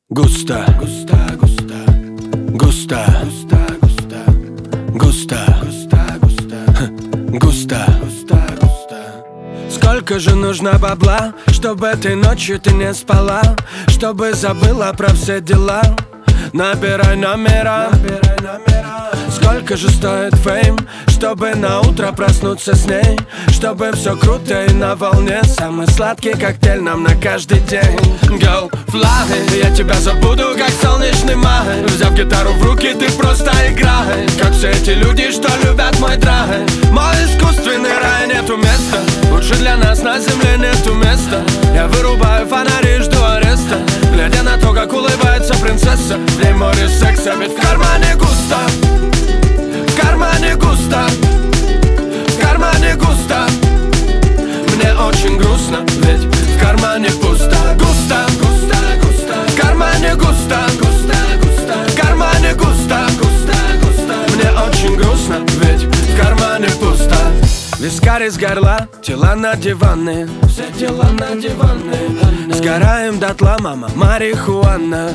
Густо, густо, густо, густо, густо, густо, густо, густо. Сколько же нужно бабла, чтобы этой ночью ты не спала, чтобы забыла про все дела? Набирай номера. Сколько же стоит фейм, чтобы на утро проснуться с ней, чтобы все круто и на волне, самый сладкий коктейль нам на каждый день. Girl, fly, я тебя забуду, как солнечный май. Взяв гитару в руки, ты просто играй, как все эти люди, что любят мой драй. Мой искусственный рай, нету места, лучше для нас на земле нету места. Я вырубаю фонари, жду ареста, глядя на то, как улыбается принцесса. В ней море секса, ведь в кармане густо. В кармане густо, в кармане густо. Мне очень грустно, ведь в кармане пусто. Густо, густо, густо. В кармане густо, густо, густо. В кармане густо, густо, густо. Мне очень грустно, ведь в кармане пусто. Вискарь из горла, тела на диваны, все тела на диваны. Сгораем дотла, мама, марихуана.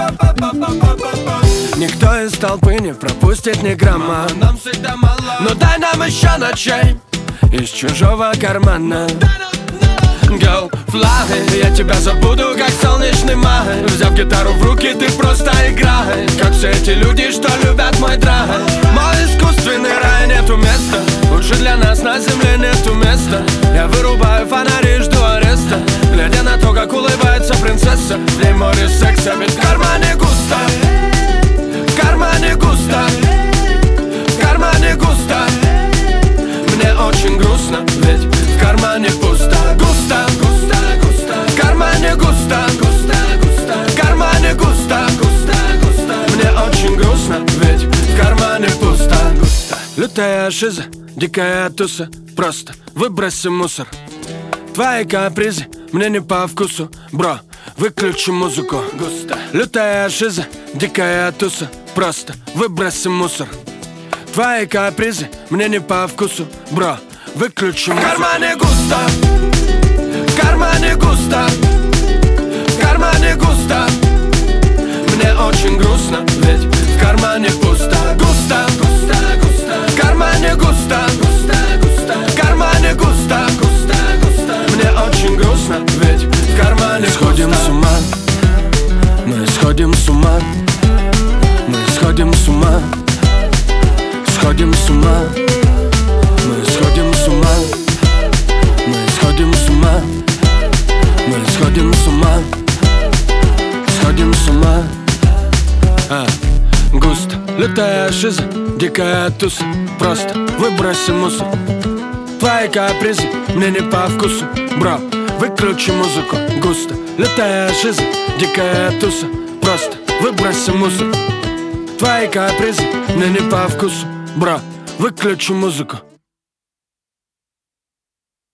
Никто из толпы не пропустит ни грамма. Нам всегда мало. Но дай нам еще ночей из чужого кармана. Girl, fly, я тебя забуду, как солнечный май. Взяв гитару в руки, ты просто играй, как все эти люди, что любят мой драй. Мой искусственный рай, нету места, лучше для нас на земле нету места. Я вырубаю фонари, жду ареста, глядя на то, как улыбается принцесса. В ней море секса, ведь в кармане густо. В кармане густо, в кармане густо. Мне очень грустно, ведь в кармане пусто. Густо, густо, густо. В кармане густо, густо, густо. В кармане густо, густо, густо. Мне очень грустно, ведь в кармане пусто. Лютая шиза, дикая туса, просто выброси мусор. Твои капризы мне не по вкусу, бро, выключи музыку. Густо. Лютая шиза, дикая туса, просто выброси мусор. Твои капризы мне не по вкусу, бро, выключи музыку. В кармане густо, в кармане густо, в кармане густо. Мне очень грустно, ведь в кармане пусто. Густо, густо, густо. В кармане густо, густо, густо. В кармане густо, густо, густо. Мне очень грустно, ведь в кармане пусто. Сходим с ума, мы сходим с ума, мы сходим с ума. Сходим с ума, мы сходим с ума, мы сходим с ума, мы сходим с ума, сходим с ума. Густо, лютая шиза, дикая туса, просто выброси мусор. Твои капризы мне не по вкусу, бро, выключи музыку. Густо, лютая шиза, дикая туса, просто выброси мусор. Твои капризы мне не по вкусу, бро, выключи музыку.